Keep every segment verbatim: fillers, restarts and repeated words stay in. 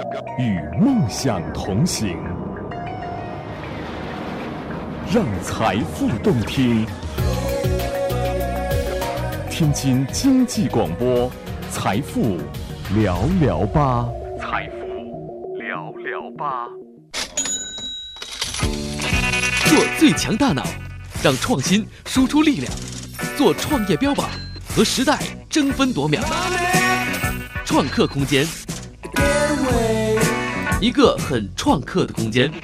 与梦想同行，让财富动听。天津经济广播，财富聊聊吧，财富聊聊吧。 做最强大脑，让创新输出力量，做创业标榜，和时代争分夺秒。创客空间，一个很创客的空间。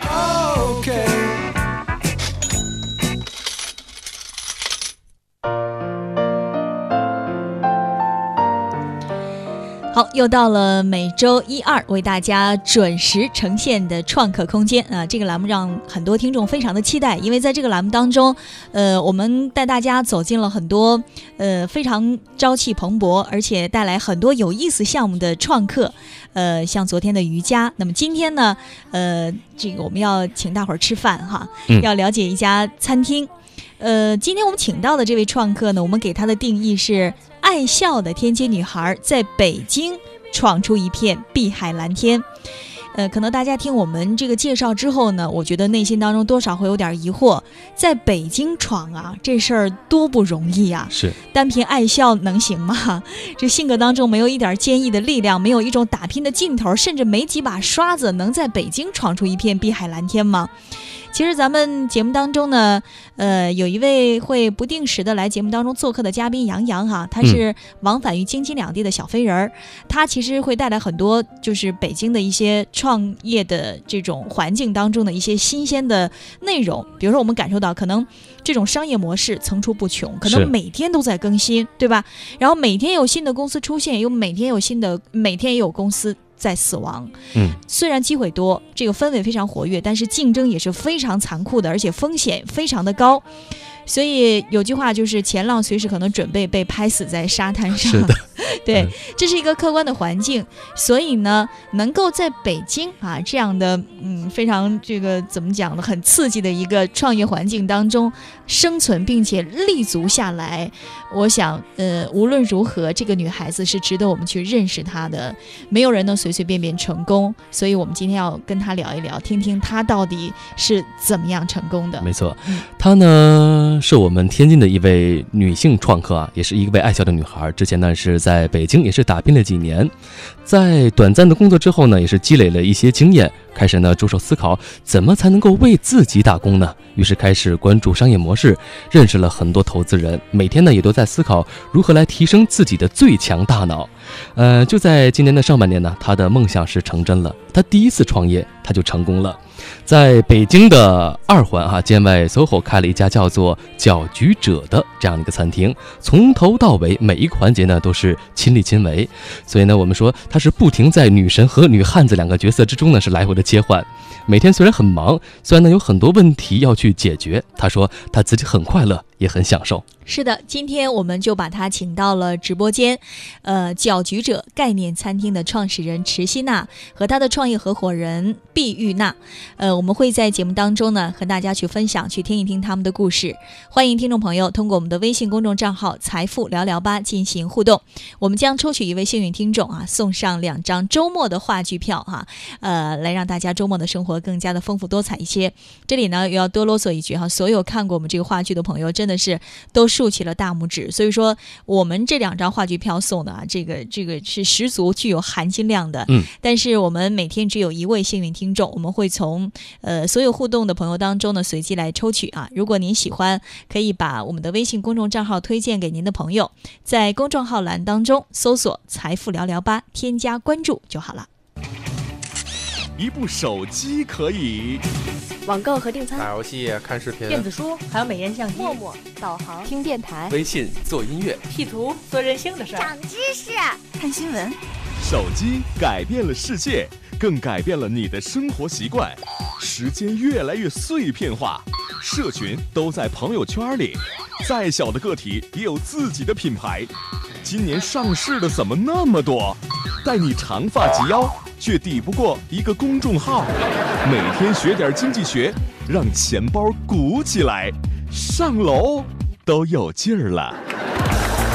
好，又到了每周一二为大家准时呈现的创客空间啊，这个栏目让很多听众非常的期待，因为在这个栏目当中，呃，我们带大家走进了很多呃非常朝气蓬勃，而且带来很多有意思项目的创客，呃，像昨天的瑜伽，那么今天呢，呃，这个我们要请大伙儿吃饭哈， 嗯、 要了解一家餐厅。呃，今天我们请到的这位创客呢，我们给他的定义是爱笑的天津女孩在北京闯出一片碧海蓝天。呃，可能大家听我们这个介绍之后呢，我觉得内心当中多少会有点疑惑，在北京闯啊，这事儿多不容易啊！ 是， 单凭爱笑能行吗？这性格当中没有一点坚毅的力量，没有一种打拼的劲头，甚至没几把刷子，能在北京闯出一片碧海蓝天吗？其实咱们节目当中呢，呃，有一位会不定时的来节目当中做客的嘉宾杨洋哈，他是往返于京津两地的小飞人儿、嗯，他其实会带来很多就是北京的一些创业的这种环境当中的一些新鲜的内容，比如说我们感受到可能这种商业模式层出不穷，可能每天都在更新，对吧？然后每天有新的公司出现，有每天有新的，每天也有公司在死亡。 嗯， 虽然机会多，这个氛围非常活跃，但是竞争也是非常残酷的，而且风险非常的高。所以有句话就是前浪随时可能准备被拍死在沙滩上。 是的， 对、嗯，这是一个客观的环境。所以呢，能够在北京啊这样的嗯非常这个怎么讲呢，很刺激的一个创业环境当中生存并且立足下来，我想呃无论如何，这个女孩子是值得我们去认识她的。没有人能随随便便成功，所以我们今天要跟她聊一聊，听听她到底是怎么样成功的。 没错，她呢是我们天津的一位女性创客啊，也是一位爱笑的女孩。之前呢是在北京也是打拼了几年，在短暂的工作之后呢，也是积累了一些经验，开始呢着手思考怎么才能够为自己打工呢？于是开始关注商业模式，认识了很多投资人，每天呢也都在思考如何来提升自己的最强大脑。呃，就在今年的上半年呢，他的梦想是成真了。他第一次创业，他就成功了，在北京的二环啊建外 S O H O 开了一家叫做搅局者的这样的一个餐厅，从头到尾每一个环节呢都是亲力亲为。所以呢，我们说他是不停在女神和女汉子两个角色之中呢是来回的切换。每天虽然很忙，虽然呢有很多问题要去解决，他说他自己很快乐，也很享受。 是的，今天我们就把他请到了直播间，呃，搅局者概念餐厅的创始人池希娜和他的创业合伙人毕玉娜，呃，我们会在节目当中呢和大家去分享，去听一听他们的故事。欢迎听众朋友通过我们的微信公众账号财富聊聊吧进行互动，我们将抽取一位幸运听众啊，送上两张周末的话剧票哈、啊，呃，来让大家周末的生活更加的丰富多彩一些。这里呢又要多啰嗦一句哈，所有看过我们这个话剧的朋友真的是都竖起了大拇指，所以说我们这两张话剧票送的啊，这个这个是十足具有含金量的。 嗯， 但是我们每天只有一位幸运听众，我们会从呃所有互动的朋友当中呢随机来抽取啊。如果您喜欢，可以把我们的微信公众账号推荐给您的朋友，在公众号栏当中搜索财富聊聊吧，添加关注就好了。 一部手机可以网购和订餐， 打游戏、看视频、 电子书，还有美颜相机、 陌陌、导航、 听电台、 微信做音乐、 P 图、做任性的事儿、 长知识、 看新闻。 手机改变了世界，更改变了你的生活习惯。时间越来越碎片化，社群都在朋友圈里，再小的个体也有自己的品牌。今年上市的怎么那么多？待你长发及腰，却抵不过一个公众号。每天学点经济学，让钱包鼓起来，上楼都有劲儿了。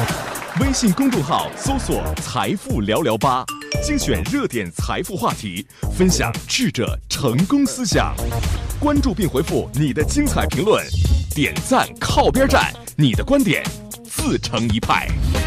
微信公众号搜索财富聊聊吧，精选热点财富话题，分享智者成功思想。关注并回复你的精彩评论，点赞靠边站，你的观点自成一派。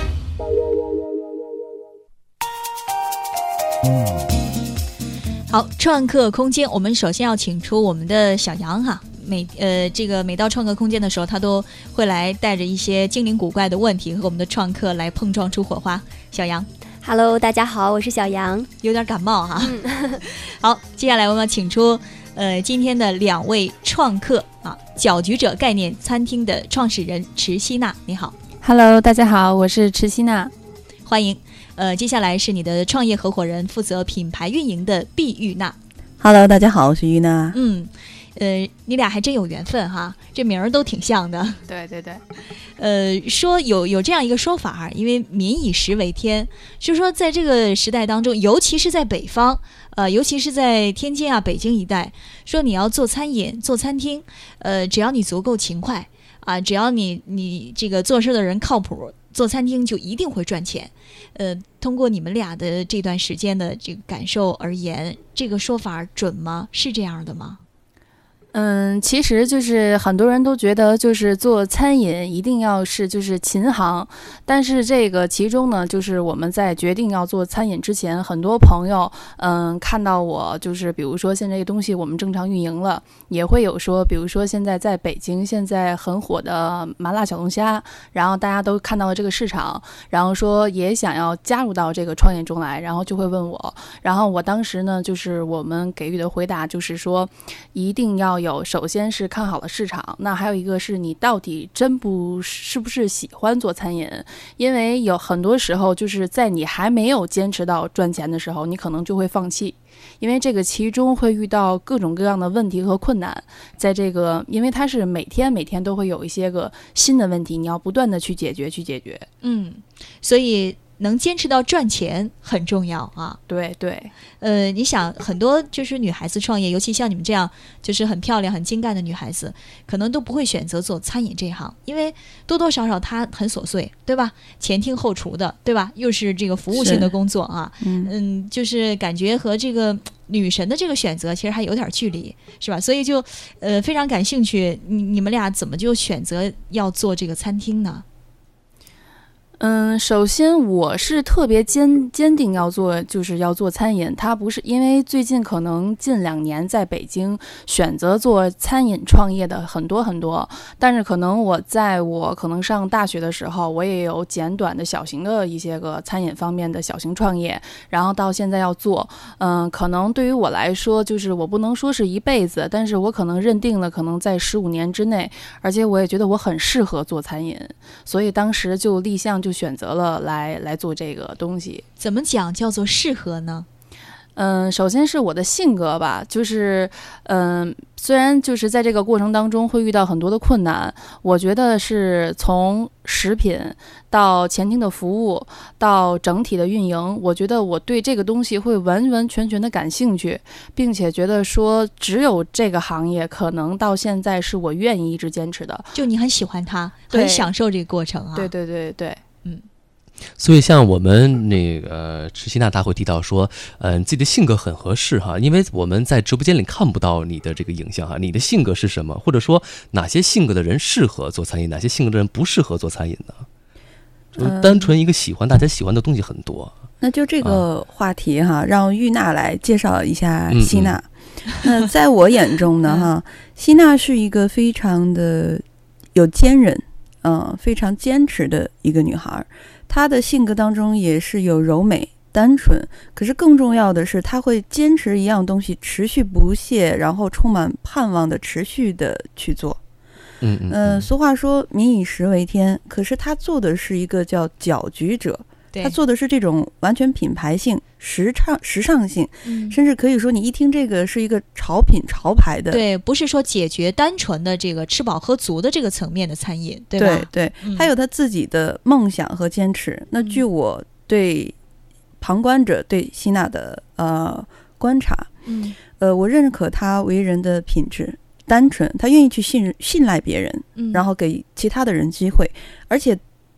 好，创客空间，我们首先要请出我们的小杨哈。每呃，这个每到创客空间的时候，他都会来带着一些精灵古怪的问题和我们的创客来碰撞出火花。小杨 ，Hello， 大家好，我是小杨， 有点感冒哈。嗯、好，接下来我们要请出呃今天的两位创客啊，搅局者概念餐厅的创始人池希娜，你好。 Hello， 大家好，我是池希娜， 欢迎。呃，接下来是你的创业合伙人，负责品牌运营的毕玉娜。 Hello， 大家好，我是玉娜。 嗯。呃，你俩还真有缘分哈，这名儿都挺像的。 对对对， 呃，说有有这样一个说法，因为民以食为天，就是说在这个时代当中，尤其是在北方，呃，尤其是在天津啊、北京一带，说你要做餐饮、做餐厅，呃，只要你足够勤快啊，只要你你这个做事的人靠谱，做餐厅就一定会赚钱。呃，通过你们俩的这段时间的这个感受而言，这个说法准吗？是这样的吗？ 嗯，其实就是很多人都觉得就是做餐饮一定要是就是勤行，但是这个其中呢，就是我们在决定要做餐饮之前，很多朋友嗯看到我就是比如说现在这个东西我们正常运营了，也会有说比如说现在在北京现在很火的麻辣小龙虾，然后大家都看到了这个市场，然后说也想要加入到这个创业中来，然后就会问我，然后我当时呢就是我们给予的回答就是说一定要有首先是看好了市场，那还有一个是你到底真不是不是喜欢做餐饮，因为有很多时候就是在你还没有坚持到赚钱的时候，你可能就会放弃，因为这个其中会遇到各种各样的问题和困难，在这个因为它是每天每天都会有一些个新的问题，你要不断的去解决去解决。 嗯，所以能坚持到赚钱很重要啊。 对对， 呃，你想很多就是女孩子创业，尤其像你们这样就是很漂亮很精干的女孩子，可能都不会选择做餐饮这行，因为多多少少它很琐碎，对吧？前厅后厨的，对吧？又是这个服务性的工作啊。嗯, 嗯，就是感觉和这个女神的这个选择其实还有点距离，是吧？所以就呃非常感兴趣，你你们俩怎么就选择要做这个餐厅呢？ 嗯，首先我是特别坚坚定要做，就是要做餐饮。它不是因为最近可能近两年在北京选择做餐饮创业的很多很多，但是可能我在我可能上大学的时候，我也有简短的小型的一些个餐饮方面的小型创业，然后到现在要做，嗯，可能对于我来说，就是我不能说是一辈子，但是我可能认定了可能在十五年之内，而且我也觉得我很适合做餐饮，所以当时就立项就选择了来来做这个东西。 怎么讲叫做适合呢？ 嗯，首先是我的性格吧，就是嗯，虽然就是在这个过程当中会遇到很多的困难，我觉得是从食品到前厅的服务到整体的运营，我觉得我对这个东西会完完全全的感兴趣，并且觉得说只有这个行业可能到现在是我愿意一直坚持的。 就你很喜欢它，很享受这个过程啊。 对对对对， 嗯。 所以像我们那个池希娜，她会提到说，嗯、呃，自己的性格很合适哈，因为我们在直播间里看不到你的这个影像哈，你的性格是什么，或者说哪些性格的人适合做餐饮，哪些性格的人不适合做餐饮呢？就是单纯一个喜欢、嗯、大家喜欢的东西很多。 那就这个话题哈，啊、让玉娜来介绍一下希娜。嗯嗯那在我眼中呢，哈，希娜是一个非常的有坚韧，嗯、呃，非常坚持的一个女孩。她的性格当中也是有柔美单纯，可是更重要的是她会坚持一样东西持续不懈，然后充满盼望的持续的去做。 嗯嗯呃，俗话说民以食为天，可是她做的是一个叫搅局者，她做的是这种完全品牌性时尚时尚性、嗯、甚至可以说你一听这个是一个潮品潮牌的， 对，不是说解决单纯的这个吃饱喝足的这个层面的餐饮，对吧？ 对对、嗯、他有他自己的梦想和坚持。那据我对旁观者对希娜的呃观察，嗯呃我认可他为人的品质单纯，他愿意去信信赖别人、嗯、然后给其他的人机会，而且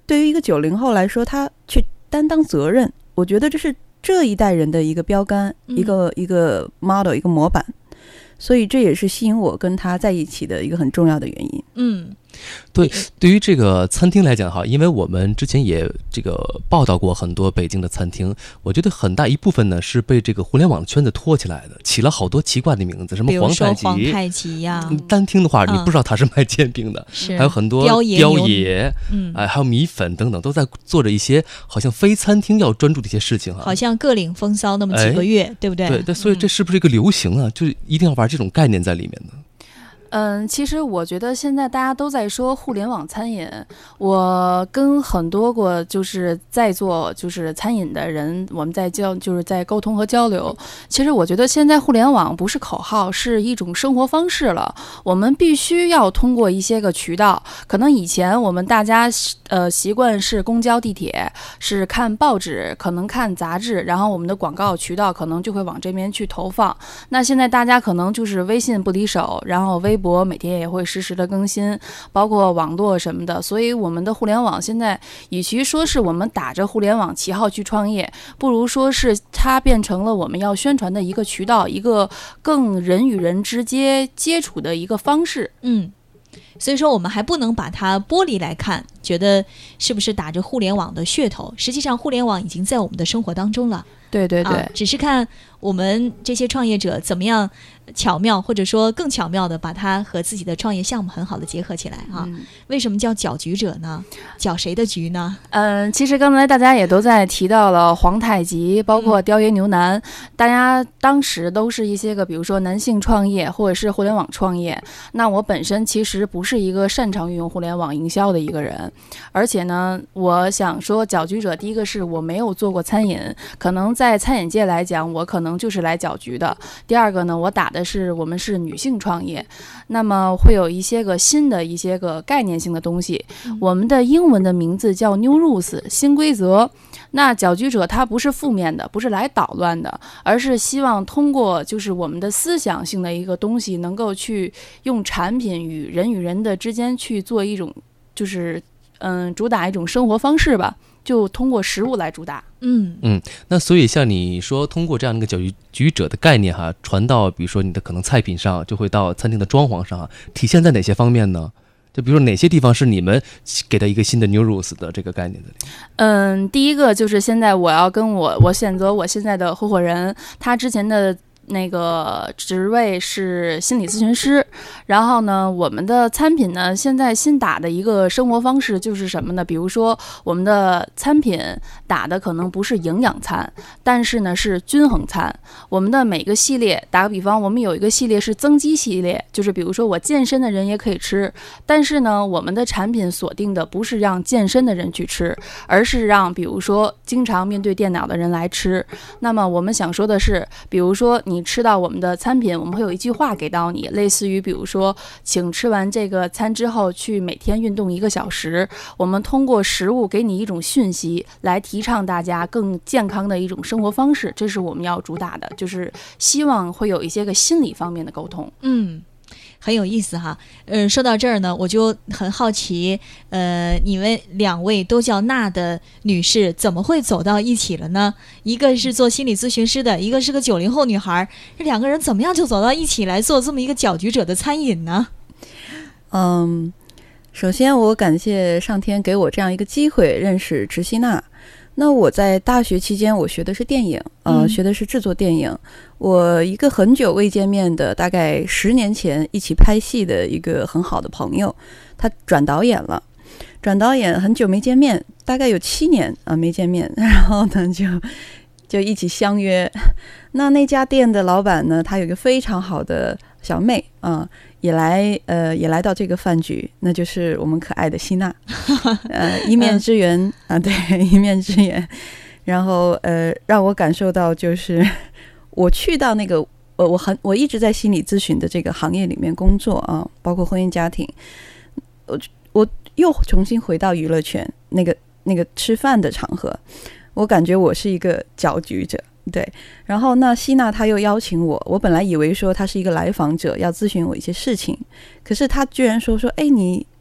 对于一个九零后来说，他去担当责任，我觉得这是这一代人的一个标杆， 嗯、 一个一个 model， 一个模板。所以这也是吸引我跟他在一起的一个很重要的原因。 嗯， 对，对于这个餐厅来讲哈，因为我们之前也这个报道过很多北京的餐厅，我觉得很大一部分呢是被这个互联网的圈子托起来的，起了好多奇怪的名字，什么皇太极、 皇太极呀、 嗯，单听的话、嗯、你不知道他是卖煎饼的，还有很多雕爷、 雕爷， 嗯， 哎、呃，还有米粉等等，都在做着一些好像非餐厅要专注的一些事情哈， 好像各领风骚那么几个月，哎、对不对？ 对，对，所以这是不是一个流行啊？嗯、就一定要玩这种概念在里面的。 嗯，其实我觉得现在大家都在说互联网餐饮，我跟很多过就是在做就是餐饮的人，我们在交就是在沟通和交流。其实我觉得现在互联网不是口号，是一种生活方式了。我们必须要通过一些个渠道，可能以前我们大家呃习惯是公交、地铁，是看报纸，可能看杂志，然后我们的广告渠道可能就会往这边去投放。那现在大家可能就是微信不离手，然后微博。博每天也会实时的更新，包括网络什么的，所以我们的互联网现在与其说是我们打着互联网旗号去创业，不如说是它变成了我们要宣传的一个渠道，一个更人与人直接接触的一个方式。 嗯，所以说我们还不能把它剥离来看，觉得是不是打着互联网的噱头，实际上互联网已经在我们的生活当中了。 对对对、 啊，只是看我们这些创业者怎么样巧妙，或者说更巧妙的把它和自己的创业项目很好的结合起来啊。嗯、为什么叫搅局者呢？搅谁的局呢？ 嗯，其实刚才大家也都在提到了皇太极，包括雕爷牛腩、嗯，大家当时都是一些个，比如说男性创业或者是互联网创业。那我本身其实不是一个擅长运用互联网营销的一个人，而且呢，我想说搅局者，第一个是我没有做过餐饮，可能在餐饮界来讲，我可能就是来搅局的。第二个呢，我打的是我们是女性创业，那么会有一些个新的一些个概念性的东西。嗯、我们的英文的名字叫 New Rules 新规则。那搅局者它不是负面的，不是来捣乱的，而是希望通过就是我们的思想性的一个东西，能够去用产品与人与人的之间去做一种就是嗯主打一种生活方式吧。就通过食物来主打。 嗯嗯，那所以像你说通过这样一个搅局者的概念哈，传到比如说你的可能菜品上，就会到餐厅的装潢上，体现在哪些方面呢？就比如说哪些地方是你们给的一个新的 new rules 的这个概念的？ 嗯，第一个就是现在我要跟我我选择我现在的合伙人，他之前的那个职位是心理咨询师，然后呢，我们的餐品呢，现在新打的一个生活方式就是什么呢？比如说我们的餐品打的可能不是营养餐，但是呢是均衡餐。我们的每个系列，打个比方，我们有一个系列是增肌系列，就是比如说我健身的人也可以吃，但是呢，我们的产品锁定的不是让健身的人去吃，而是让比如说经常面对电脑的人来吃。那么我们想说的是，比如说你你吃到我们的餐品，我们会有一句话给到你，类似于比如说请吃完这个餐之后去每天运动一个小时。我们通过食物给你一种讯息，来提倡大家更健康的一种生活方式，这是我们要主打的，就是希望会有一些个心理方面的沟通。 嗯，很有意思哈。呃，说到这儿呢，我就很好奇，呃，你们两位都叫娜的女士，怎么会走到一起了呢？一个是做心理咨询师的，一个是个九零后女孩，这两个人怎么样就走到一起来做这么一个搅局者的餐饮呢？ 嗯，首先我感谢上天给我这样一个机会认识直希娜。那我在大学期间，我学的是电影，呃，嗯、学的是制作电影。我一个很久未见面的，大概十年前一起拍戏的一个很好的朋友，他转导演了，转导演很久没见面，大概有七年啊、呃、没见面，然后呢就就一起相约。那那家店的老板呢，他有一个非常好的小妹啊、呃，也来呃也来到这个饭局，那就是我们可爱的希娜，呃一面之缘啊，对，一面之缘。然后呃让我感受到就是我去到那个呃我很我一直在心理咨询的这个行业里面工作啊，包括婚姻家庭，我我又重新回到娱乐圈那个那个吃饭的场合，我感觉我是一个搅局者。对，然后那希娜她又邀请我，我本来以为说她是一个来访者要咨询我一些事情，可是她居然说说，哎，你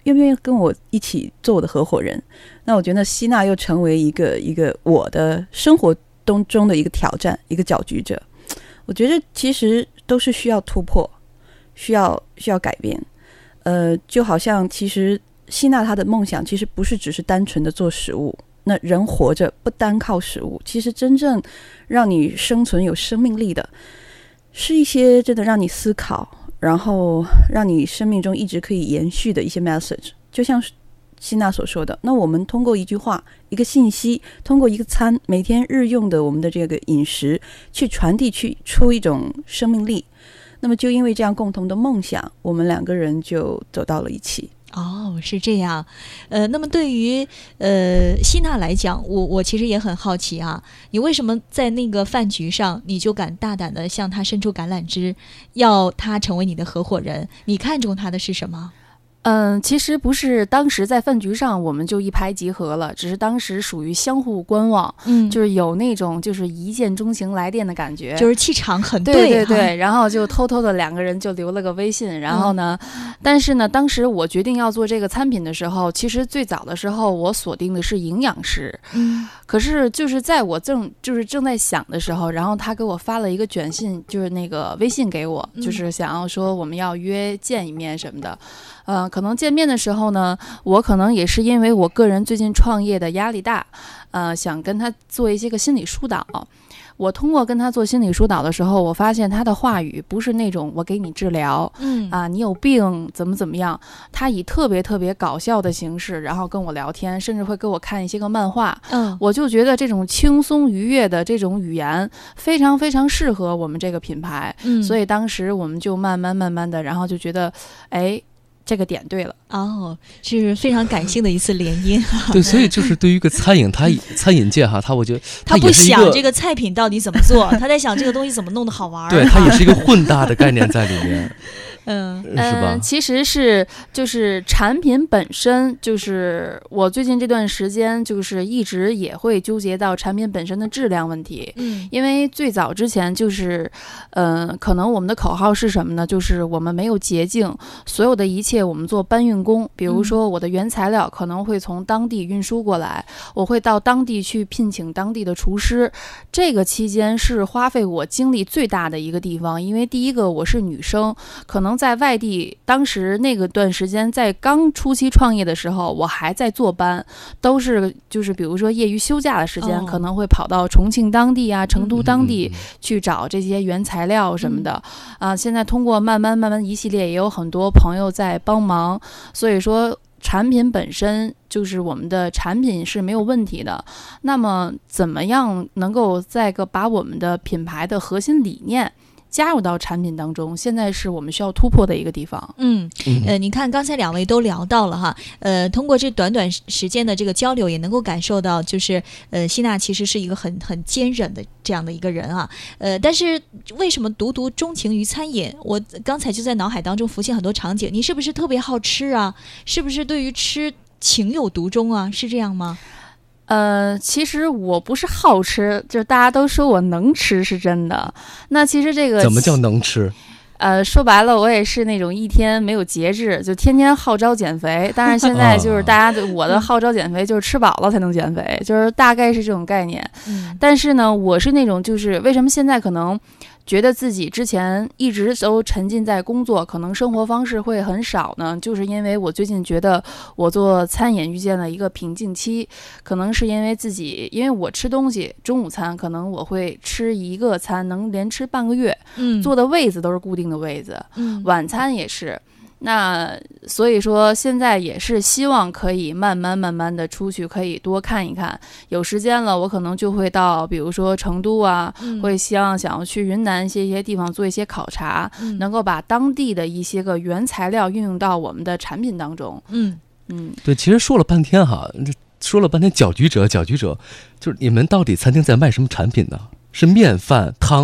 愿不愿意跟我一起做我的合伙人？那我觉得希娜又成为一个一个我的生活当中的一个挑战，一个搅局者。我觉得其实都是需要突破，需要需要改变。呃，就好像其实希娜她的梦想其实不是只是单纯的做食物。那人活着不单靠食物，其实真正让你生存有生命力的，是一些真的让你思考，然后让你生命中一直可以延续的一些 message。就像希娜所说的，那我们通过一句话、一个信息，通过一个餐，每天日用的我们的这个饮食，去传递去出一种生命力。那么就因为这样共同的梦想，我们两个人就走到了一起。 哦，是这样，呃，那么对于呃希娜来讲，我我其实也很好奇啊，你为什么在那个饭局上，你就敢大胆的向他伸出橄榄枝，要他成为你的合伙人？你看中他的是什么？ 嗯，其实不是当时在饭局上我们就一拍即合了，只是当时属于相互观望，嗯，就是有那种就是一见钟情来电的感觉， 就是气场很对， 对对对，然后就偷偷的两个人就留了个微信，然后呢，嗯、但是呢，当时我决定要做这个餐品的时候，其实最早的时候我锁定的是营养师，嗯，可是就是在我正就是正在想的时候，然后他给我发了一个卷信，就是那个微信给我，嗯、就是想要说我们要约见一面什么的。呃，可能见面的时候呢，我可能也是因为我个人最近创业的压力大，呃，想跟他做一些个心理疏导。我通过跟他做心理疏导的时候，我发现他的话语不是那种我给你治疗，嗯啊，你有病怎么怎么样，他以特别特别搞笑的形式，然后跟我聊天，甚至会给我看一些个漫画，嗯，我就觉得这种轻松愉悦的这种语言非常非常适合我们这个品牌，嗯，所以当时我们就慢慢慢慢的，然后就觉得，哎。这个点对了哦，是非常感性的一次联姻。 对，所以就是对于一个餐饮，他餐饮界哈，他我觉得他不想这个菜品到底怎么做，他在想这个东西怎么弄得好玩。 对，他也是一个混搭的概念在里面。 嗯，是吧？嗯，其实是就是产品本身，就是我最近这段时间就是一直也会纠结到产品本身的质量问题。嗯，因为最早之前就是，嗯、呃，可能我们的口号是什么呢？就是我们没有捷径，所有的一切我们做搬运工。比如说我的原材料可能会从当地运输过来，我会到当地去聘请当地的厨师。这个期间是花费我精力最大的一个地方，因为第一个我是女生，可能在外地，当时那个段时间在刚初期创业的时候，我还在坐班，都是就是比如说业余休假的时间，哦、可能会跑到重庆当地啊、成都当地去找这些原材料什么的。啊、嗯呃，现在通过慢慢慢慢一系列，也有很多朋友在帮忙，所以说产品本身就是我们的产品是没有问题的。那么怎么样能够再个把我们的品牌的核心理念加入到产品当中，现在是我们需要突破的一个地方。 嗯，呃，你看刚才两位都聊到了哈，呃，通过这短短时间的这个交流，也能够感受到，就是呃，希娜其实是一个很很坚韧的这样的一个人啊，呃，但是为什么独独钟情于餐饮？我刚才就在脑海当中浮现很多场景，你是不是特别好吃啊？是不是对于吃情有独钟啊？是这样吗？ 呃，其实我不是好吃，就是大家都说我能吃是真的。那其实这个怎么叫能吃？ 呃，说白了，我也是那种一天没有节制，就天天号召减肥。但是现在就是大家，我的号召减肥就是吃饱了才能减肥，就是大概是这种概念。嗯，但是呢，我是那种就是为什么现在可能觉得自己之前一直都沉浸在工作，可能生活方式会很少呢，就是因为我最近觉得我做餐饮遇见了一个瓶颈期，可能是因为自己，因为我吃东西，中午餐可能我会吃一个餐能连吃半个月，嗯，坐的位子都是固定的位子，嗯，晚餐也是。那所以说现在也是希望可以慢慢慢慢的出去，可以多看一看，有时间了我可能就会到比如说成都啊，嗯、会希望想要去云南一些一些地方做一些考察，嗯、能够把当地的一些个原材料运用到我们的产品当中。嗯嗯，对，其实说了半天哈，说了半天搅局者搅局者，就是你们到底餐厅在卖什么产品呢？是面饭汤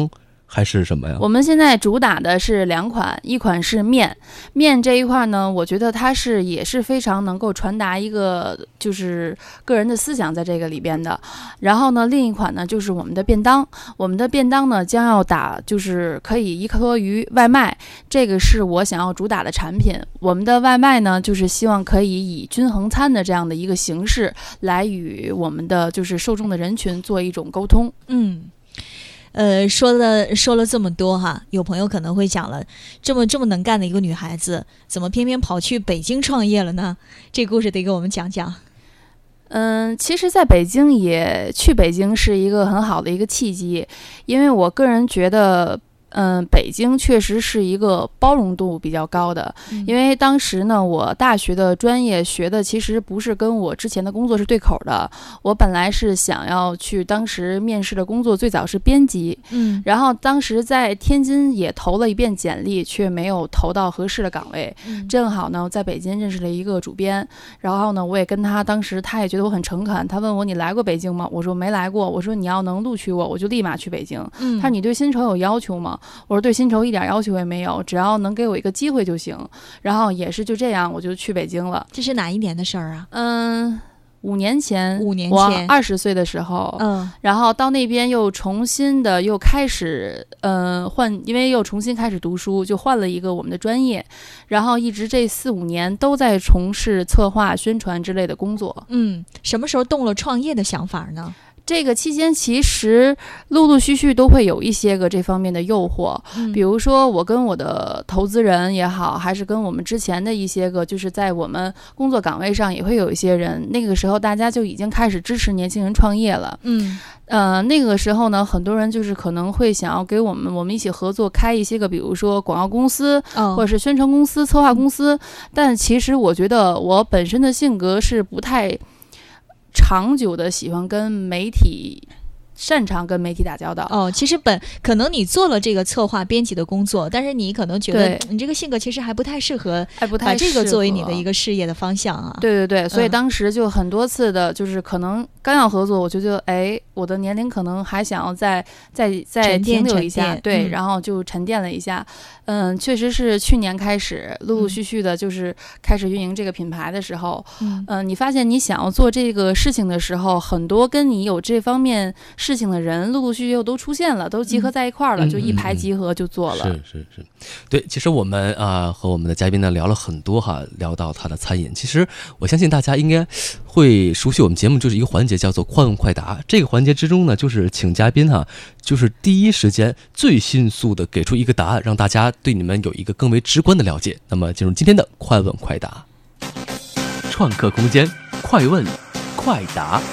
还是什么呀？ 我们现在主打的是两款，一款是面，面这一块呢，我觉得它是也是非常能够传达一个就是个人的思想在这个里边的。然后呢，另一款呢就是我们的便当，我们的便当呢将要打就是可以依托于外卖，这个是我想要主打的产品。我们的外卖呢，就是希望可以以均衡餐的这样的一个形式来与我们的就是受众的人群做一种沟通。 嗯。呃，说了说了这么多哈，有朋友可能会讲了，这么这么能干的一个女孩子，怎么偏偏跑去北京创业了呢？这故事得给我们讲讲。 嗯，其实在北京也去北京是一个很好的一个契机，因为我个人觉得嗯，北京确实是一个包容度比较高的， 嗯、 因为当时呢，我大学的专业学的其实不是跟我之前的工作是对口的。我本来是想要去当时面试的工作，最早是编辑， 嗯， 然后当时在天津也投了一遍简历，却没有投到合适的岗位。 嗯、 正好呢，在北京认识了一个主编，然后呢，我也跟他，当时他也觉得我很诚恳，他问我你来过北京吗？我说没来过。我说你要能录取我，我就立马去北京。 嗯， 他说你对薪酬有要求吗？我说对薪酬一点要求也没有，只要能给我一个机会就行。然后也是就这样，我就去北京了。 这是哪一年的事儿啊？ 嗯，五年前， 五年前， 我二十岁的时候， 嗯， 然后到那边又重新的又开始，嗯、呃，换，因为又重新开始读书，就换了一个我们的专业，然后一直这四五年都在从事策划、宣传之类的工作。 嗯，什么时候动了创业的想法呢？ 这个期间其实陆陆续续都会有一些个这方面的诱惑， 嗯、 比如说我跟我的投资人也好，还是跟我们之前的一些个就是在我们工作岗位上也会有一些人，那个时候大家就已经开始支持年轻人创业了。 嗯， 呃，那个时候呢，很多人就是可能会想要给我们我们一起合作开一些个，比如说广告公司、 哦、 或者是宣传公司、策划公司，但其实我觉得我本身的性格是不太长久的喜欢跟媒体擅长跟媒体打交道。 哦，其实本可能你做了这个策划编辑的工作，但是你可能觉得你这个性格其实还不太适合， 还不太把这个作为你的一个事业的方向啊。 对对对，所以当时就很多次的，就是可能刚要合作，我就觉得，哎，我的年龄可能还想要再再再停留一下，对、嗯，然后就沉淀了一下。嗯，确实是去年开始陆陆续续的，就是开始运营这个品牌的时候，嗯、呃，你发现你想要做这个事情的时候，很多跟你有这方面事情的人，陆陆续续又都出现了，都集合在一块儿了，嗯、就一拍即合就做了。 是是是，对，其实我们啊、呃、和我们的嘉宾呢聊了很多哈，聊到他的餐饮，其实我相信大家应该会熟悉我们节目就是一个环节叫做快问快答。这个环节之中呢，就是请嘉宾哈，就是第一时间最迅速的给出一个答案，让大家对你们有一个更为直观的了解。那么进入今天的快问快答，创客空间快问快答。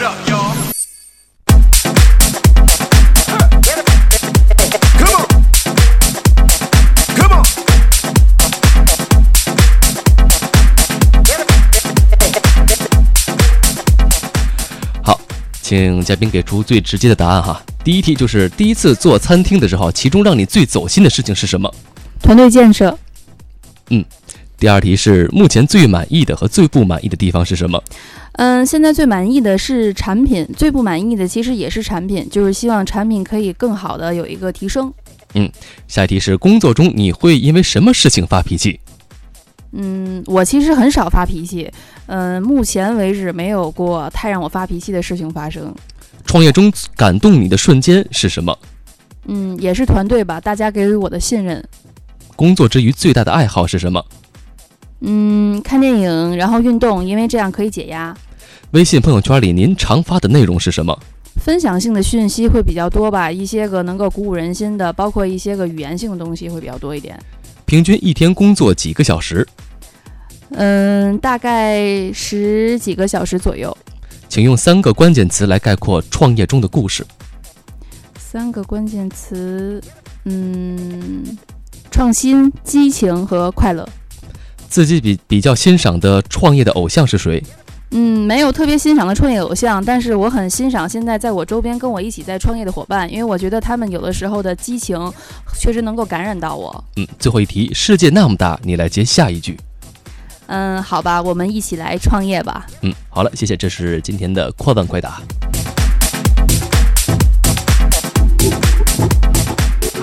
好，请嘉宾给出最直接的答案哈。第一题就是第一次做餐厅的时候，其中让你最走心的事情是什么？ 团队建设。 嗯。第二题是目前最满意的和最不满意的地方是什么？ 嗯，现在最满意的是产品，最不满意的其实也是产品，就是希望产品可以更好的有一个提升。 嗯，下一题是工作中你会因为什么事情发脾气？ 嗯，我其实很少发脾气，嗯，目前为止没有过太让我发脾气的事情发生。 创业中感动你的瞬间是什么？ 嗯，也是团队吧，大家给予我的信任。 工作之余最大的爱好是什么？ 嗯，看电影，然后运动，因为这样可以解压。 微信朋友圈里您常发的内容是什么？ 分享性的讯息会比较多吧，一些个能够鼓舞人心的，包括一些个语言性的东西会比较多一点。 平均一天工作几个小时？ 嗯，大概十几个小时左右。 请用三个关键词来概括创业中的故事。 三个关键词，嗯，创新、激情和快乐。 自己比比较欣赏的创业的偶像是谁？ 嗯，没有特别欣赏的创业偶像，但是我很欣赏现在在我周边跟我一起在创业的伙伴，因为我觉得他们有的时候的激情确实能够感染到我。 嗯，最后一题，世界那么大，你来接下一句。 嗯，好吧，我们一起来创业吧。 嗯，好了，谢谢，这是今天的快问快答。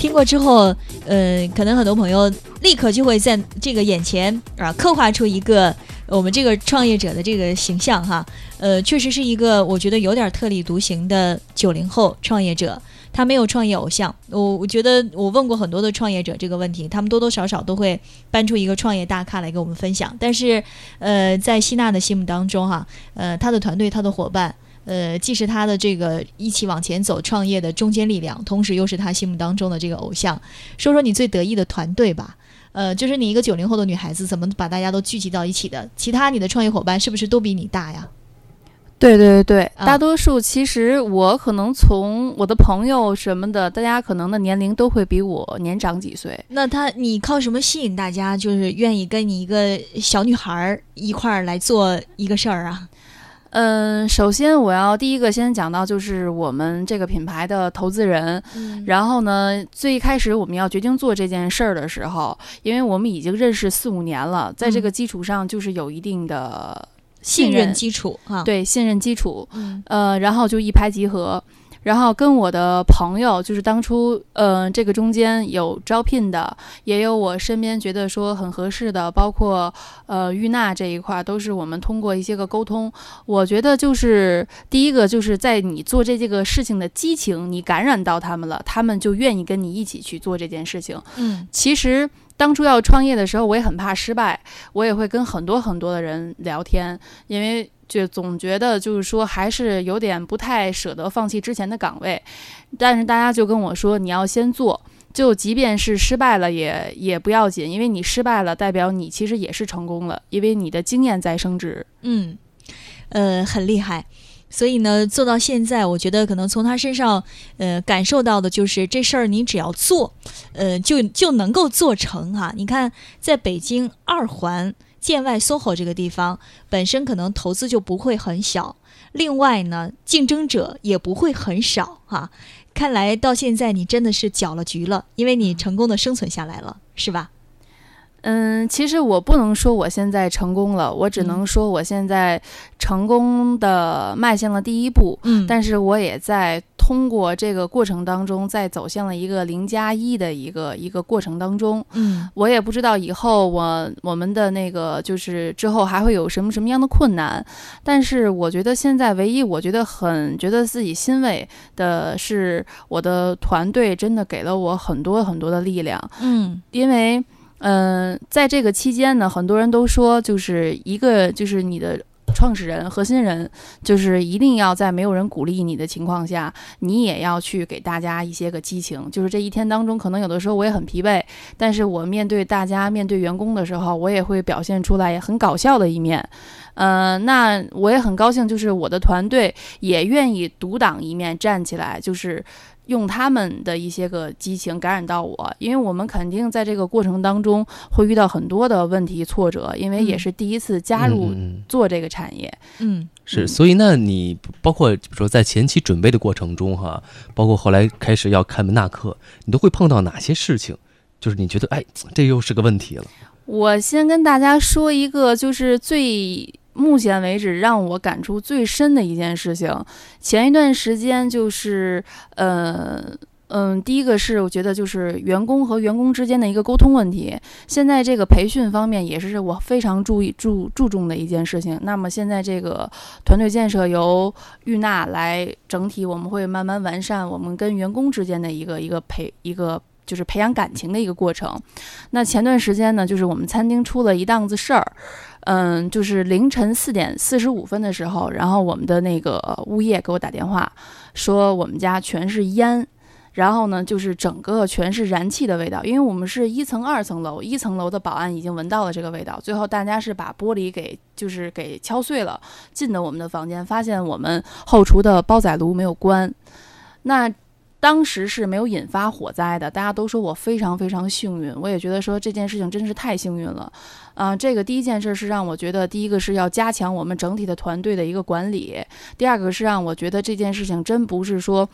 听过之后，呃，可能很多朋友立刻就会在这个眼前啊刻画出一个我们这个创业者的这个形象哈。呃，确实是一个我觉得有点特立独行的九零后创业者。他没有创业偶像，我我觉得我问过很多的创业者这个问题，他们多多少少都会搬出一个创业大咖来给我们分享。但是，呃，在希娜的心目当中哈，呃，他的团队、他的伙伴，呃，既是他的这个一起往前走创业的中坚力量，同时又是他心目当中的这个偶像。说说你最得意的团队吧，呃，就是你一个九零后的女孩子，怎么把大家都聚集到一起的？其他你的创业伙伴是不是都比你大呀？ 对对对， 啊、 大多数其实我可能从我的朋友什么的，大家可能的年龄都会比我年长几岁。 那他你靠什么吸引大家，就是愿意跟你一个小女孩一块儿来做一个事儿啊？ 嗯，首先我要第一个先讲到就是我们这个品牌的投资人， 嗯、 然后呢，最一开始我们要决定做这件事儿的时候，因为我们已经认识四五年了，在这个基础上就是有一定的信任基础啊， 对，信任基础， 嗯、 呃，然后就一拍即合，然后跟我的朋友，就是当初，呃，这个中间有招聘的，也有我身边觉得说很合适的，包括呃玉娜这一块，都是我们通过一些个沟通，我觉得就是第一个就是在你做这这个事情的激情，你感染到他们了，他们就愿意跟你一起去做这件事情。 嗯， 其实当初要创业的时候，我也很怕失败，我也会跟很多很多的人聊天，因为就总觉得就是说还是有点不太舍得放弃之前的岗位，但是大家就跟我说你要先做，就即便是失败了也也不要紧，因为你失败了代表你其实也是成功了，因为你的经验在升值。 嗯，呃，很厉害。所以呢，做到现在，我觉得可能从他身上，呃，感受到的就是这事儿你只要做，呃，就就能够做成哈。你看，在北京二环建外 S O H O 这个地方，本身可能投资就不会很小，另外呢，竞争者也不会很少哈。看来到现在你真的是搅了局了，因为你成功的生存下来了，是吧？ 嗯，其实我不能说我现在成功了，我只能说我现在成功的迈向了第一步。 嗯， 但是我也在通过这个过程当中，再走向了一个零加一的一个一个过程当中。 嗯， 我也不知道以后我我们的那个就是之后还会有什么什么样的困难，但是我觉得现在唯一我觉得很觉得自己欣慰的是，我的团队真的给了我很多很多的力量。 嗯， 因为嗯、呃，在这个期间呢，很多人都说，就是一个就是你的创始人、核心人，就是一定要在没有人鼓励你的情况下，你也要去给大家一些个激情。就是这一天当中，可能有的时候我也很疲惫，但是我面对大家、面对员工的时候，我也会表现出来也很搞笑的一面。呃，那我也很高兴，就是我的团队也愿意独当一面站起来，就是用他们的一些个激情感染到我，因为我们肯定在这个过程当中会遇到很多的问题挫折，因为也是第一次加入做这个产业。 嗯，嗯是，所以那你包括比如说在前期准备的过程中哈，包括后来开始要开门纳课，你都会碰到哪些事情？就是你觉得哎，这又是个问题了。 我先跟大家说一个，就是最目前为止让我感触最深的一件事情。前一段时间就是呃嗯，第一个是我觉得就是员工和员工之间的一个沟通问题。现在这个培训方面也是我非常注意注注重的一件事情。那么现在这个团队建设由玉娜来整体，我们会慢慢完善我们跟员工之间的一个一个培一个。就是培养感情的一个过程。那前段时间呢，就是我们餐厅出了一档子事儿，嗯，就是凌晨四点四十五分的时候，然后我们的那个物业给我打电话，说我们家全是烟，然后呢，就是整个全是燃气的味道。因为我们是一层、二层楼，一层楼的保安已经闻到了这个味道，最后大家是把玻璃给就是给敲碎了，进的我们的房间，发现我们后厨的煲仔炉没有关。那当时是没有引发火灾的，大家都说我非常非常幸运，我也觉得说这件事情真是太幸运了。啊、呃，这个第一件事是让我觉得，第一个是要加强我们整体的团队的一个管理，第二个是让我觉得这件事情真不是说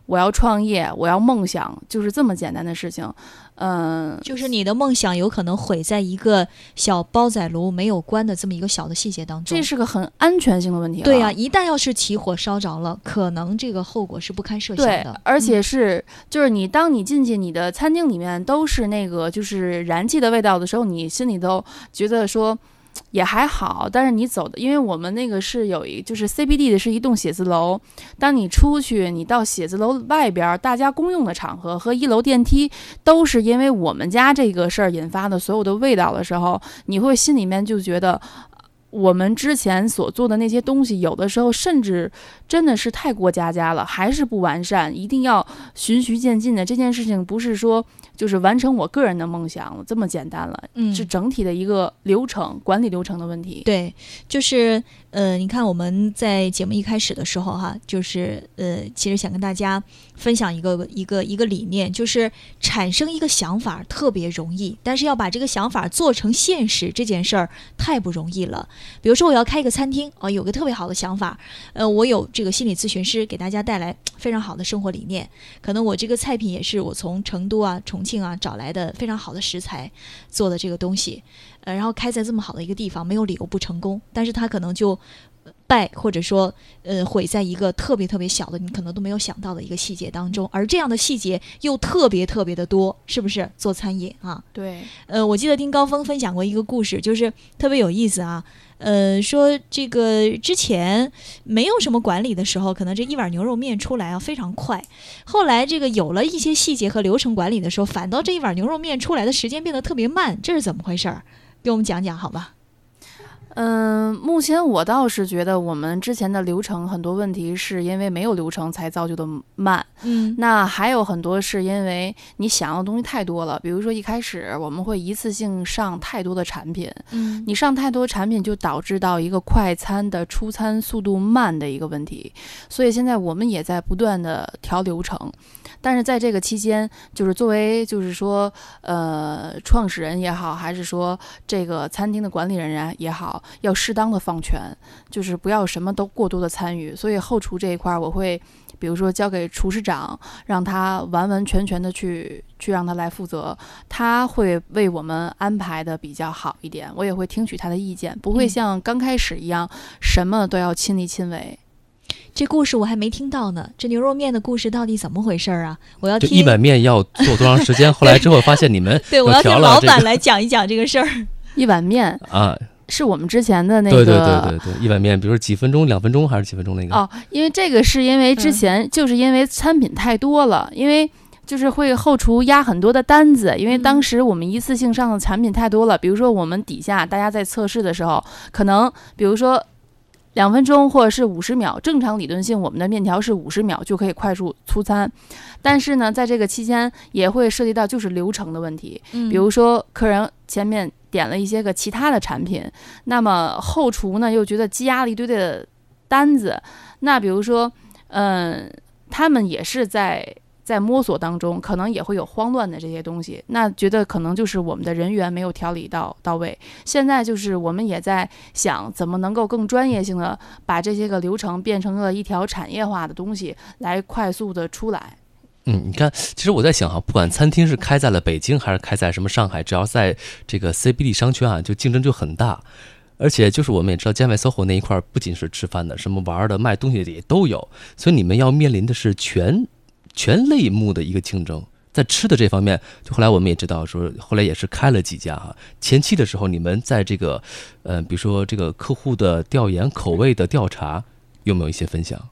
我要创业，我要梦想，就是这么简单的事情。嗯， 就是你的梦想有可能毁在一个小煲仔炉没有关的这么一个小的细节当中， 这是个很安全性的问题了。 对呀、啊，一旦要是起火烧着了，可能这个后果是不堪设想的。 对，而且是、嗯、就是你当你进去你的餐厅里面都是那个就是燃气的味道的时候，你心里都觉得说也还好，但是你走的，因为我们那个是有一就是 C B D 的是一栋写字楼，当你出去你到写字楼外边大家公用的场合和一楼电梯都是因为我们家这个事儿引发的所有的味道的时候，你会心里面就觉得我们之前所做的那些东西有的时候甚至真的是太过家家了，还是不完善，一定要循序渐进的。这件事情不是说就是完成我个人的梦想这么简单了，嗯，是整体的一个流程管理流程的问题。 对，就是呃，你看我们在节目一开始的时候哈，就是呃，其实想跟大家分享一个一个一个理念，就是产生一个想法特别容易，但是要把这个想法做成现实这件事儿太不容易了。比如说我要开一个餐厅，哦，有个特别好的想法，呃，我有这个心理咨询师给大家带来非常好的生活理念，可能我这个菜品也是我从成都啊、重庆啊找来的非常好的食材做的这个东西，呃，然后开在这么好的一个地方，没有理由不成功，但是它可能就败或者说呃毁在一个特别特别小的你可能都没有想到的一个细节当中，而这样的细节又特别特别的多，是不是做餐饮啊？ 对， 呃，我记得丁高峰分享过一个故事，就是特别有意思啊。呃，说这个之前没有什么管理的时候，可能这一碗牛肉面出来啊非常快，后来这个有了一些细节和流程管理的时候，反倒这一碗牛肉面出来的时间变得特别慢，这是怎么回事儿？给我们讲讲好吧。 嗯，目前我倒是觉得我们之前的流程很多问题是因为没有流程才造就的慢，嗯，那还有很多是因为你想要的东西太多了，比如说一开始我们会一次性上太多的产品，嗯，你上太多产品就导致到一个快餐的出餐速度慢的一个问题，所以现在我们也在不断的调流程。但是在这个期间，就是作为就是说呃创始人也好，还是说这个餐厅的管理人员也好，要适当的放权，就是不要什么都过多的参与。所以后厨这一块我会比如说交给厨师长，让他完完全全的去去让他来负责，他会为我们安排的比较好一点，我也会听取他的意见，不会像刚开始一样、嗯、什么都要亲力亲为。 这故事我还没听到呢，这牛肉面的故事到底怎么回事啊？我要听一碗面要做多长时间？后来之后发现你们对，我要听老板来讲一讲这个事儿。 一碗面啊， 是我们之前的那个， 对对对对对，一碗面，比如说几分钟、两分钟还是几分钟那个？ 哦，因为这个是因为之前、嗯、就是因为餐品太多了，因为就是会后厨压很多的单子，因为当时我们一次性上的产品太多了，比如说我们底下大家在测试的时候，可能比如说两分钟或者是五十秒，正常理论性我们的面条是五十秒就可以快速出餐，但是呢在这个期间也会涉及到就是流程的问题、嗯、比如说客人前面点了一些个其他的产品，那么后厨呢又觉得积压了一堆的单子，那比如说嗯，他们也是在在摸索当中，可能也会有慌乱的这些东西，那觉得可能就是我们的人员没有调理到到位。现在就是我们也在想怎么能够更专业性的把这些个流程变成了一条产业化的东西来快速的出来。 嗯，你看，其实我在想哈，不管餐厅是开在了北京还是开在什么上海，只要在这个 C B D 商圈啊，就竞争就很大。而且就是我们也知道建外 S O H O 那一块不仅是吃饭的，什么玩的、卖东西的也都有，所以你们要面临的是全全类目的一个竞争。在吃的这方面，就后来我们也知道说，后来也是开了几家哈。前期的时候，你们在这个呃，比如说这个客户的调研、口味的调查，有没有一些分享？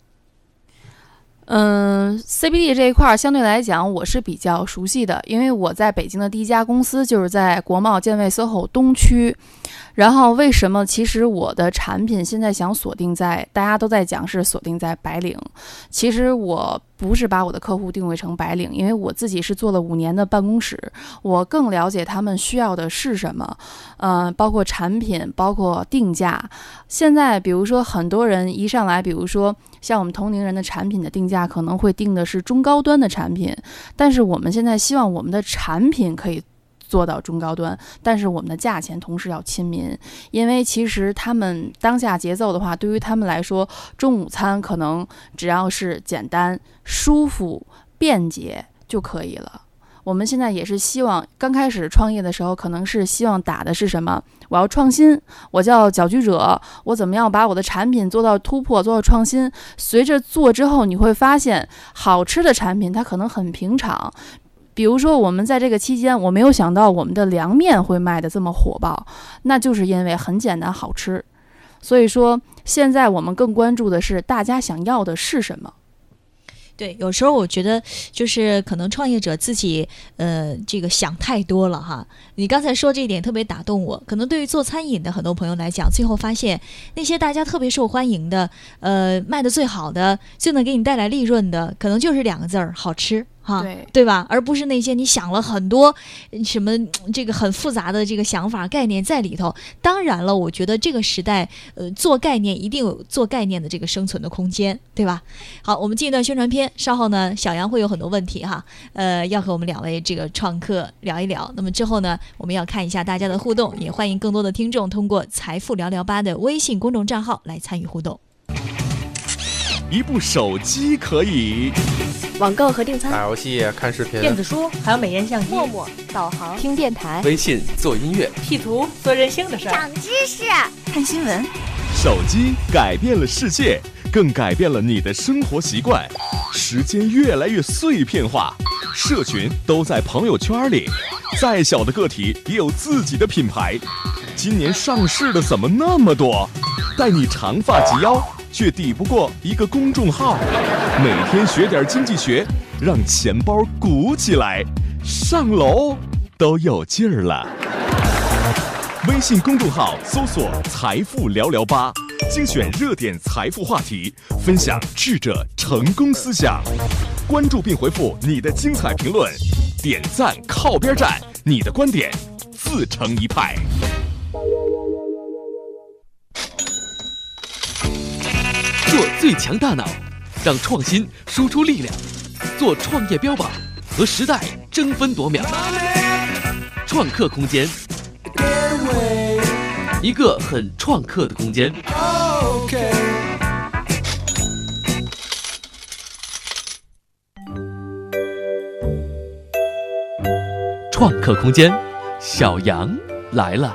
嗯 ，C B D 这一块相对来讲我是比较熟悉的，因为我在北京的第一家公司就是在国贸建外 S O H O 东区。然后为什么其实我的产品现在想锁定在，大家都在讲是锁定在白领，其实我不是把我的客户定位成白领，因为我自己是做了五年的办公室，我更了解他们需要的是什么，呃，包括产品，包括定价。现在比如说很多人一上来，比如说像我们同龄人的产品的定价可能会定的是中高端的产品，但是我们现在希望我们的产品可以做到中高端，但是我们的价钱同时要亲民，因为其实他们当下节奏的话，对于他们来说，中午餐可能只要是简单、舒服、便捷就可以了。我们现在也是希望，刚开始创业的时候，可能是希望打的是什么？我要创新，我叫搅局者，我怎么样把我的产品做到突破，做到创新？随着做之后，你会发现，好吃的产品它可能很平常。比如说，我们在这个期间，我没有想到我们的凉面会卖得这么火爆，那就是因为很简单好吃。所以说，现在我们更关注的是大家想要的是什么。 对，有时候我觉得就是可能创业者自己呃这个想太多了哈。你刚才说这一点特别打动我，可能对于做餐饮的很多朋友来讲，最后发现那些大家特别受欢迎的，呃卖的最好的，最能给你带来利润的，可能就是两个字儿：好吃。哈， 对对吧？而不是那些你想了很多什么这个很复杂的这个想法概念在里头。当然了，我觉得这个时代，呃，做概念一定有做概念的这个生存的空间，对吧？好，我们进一段宣传片，稍后呢，小杨会有很多问题哈，呃，要和我们两位这个创客聊一聊。那么之后呢，我们要看一下大家的互动，也欢迎更多的听众通过财富聊聊吧的微信公众账号来参与互动。 一部手机可以网购和订餐、 打游戏、看视频、 电子书，还有美颜相机、 陌陌、导航、 听电台、 微信做音乐、 P 图，做任性的事儿， 长知识、 看新闻。 手机改变了世界，更改变了你的生活习惯。时间越来越碎片化，社群都在朋友圈里，再小的个体也有自己的品牌。今年上市的怎么那么多？待你长发及腰，却抵不过一个公众号。每天学点经济学，让钱包鼓起来，上楼都有劲儿了。微信公众号搜索财富聊聊吧，精选热点财富话题，分享智者成功思想。关注并回复你的精彩评论，点赞靠边站，你的观点自成一派。 做最强大脑，让创新输出力量，做创业标榜，和时代争分夺秒。创客空间，一个很创客的空间。创客空间，小杨来了。